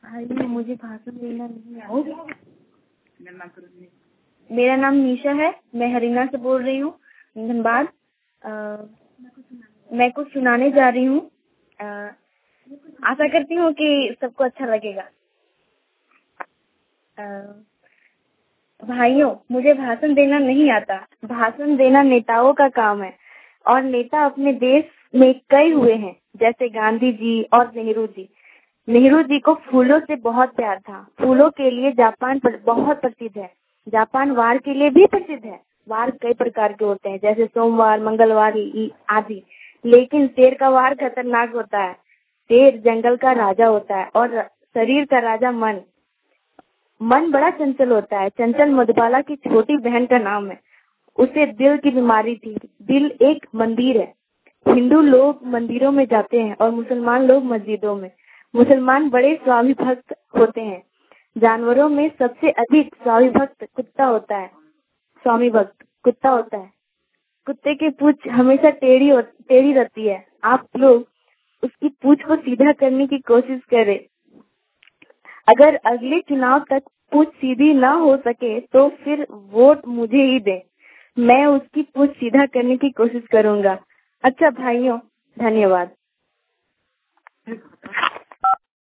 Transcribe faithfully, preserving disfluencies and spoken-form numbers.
भाई मुझे भाषण देना नहीं आता। मेरा नाम निशा है, मैं हरियाणा से बोल रही हूँ, धनबाद। मैं कुछ सुनाने जा रही हूँ। आशा करती हूँ कि सबको अच्छा लगेगा। भाइयों, मुझे भाषण देना नहीं आता। भाषण देना नेताओं का काम है और नेता अपने देश में कई हुए हैं, जैसे गांधी जी और नेहरू जी। नेहरू जी को फूलों से बहुत प्यार था। फूलों के लिए जापान पर बहुत प्रसिद्ध है। जापान वार के लिए भी प्रसिद्ध है। वार कई प्रकार के होते हैं, जैसे सोमवार, मंगलवार आदि। लेकिन शेर का वार खतरनाक होता है। शेर जंगल का राजा होता है और शरीर का राजा मन। मन बड़ा चंचल होता है। चंचल मधुबाला की छोटी बहन का नाम है। उसे दिल की बीमारी थी। दिल एक मंदिर है। हिंदू लोग मंदिरों में जाते हैं और मुसलमान लोग मस्जिदों में। मुसलमान बड़े स्वामी भक्त होते हैं। जानवरों में सबसे अधिक स्वामी भक्त कुत्ता होता है। स्वामी भक्त कुत्ता होता है। कुत्ते की पूंछ हमेशा टेढ़ी टेढ़ी रहती है। आप लोग उसकी पूंछ को सीधा करने की कोशिश करें। अगर अगले चुनाव तक पूंछ सीधी ना हो सके तो फिर वोट मुझे ही दें। मैं उसकी पूंछ सीधा करने की कोशिश करूंगा। अच्छा भाइयों, धन्यवाद।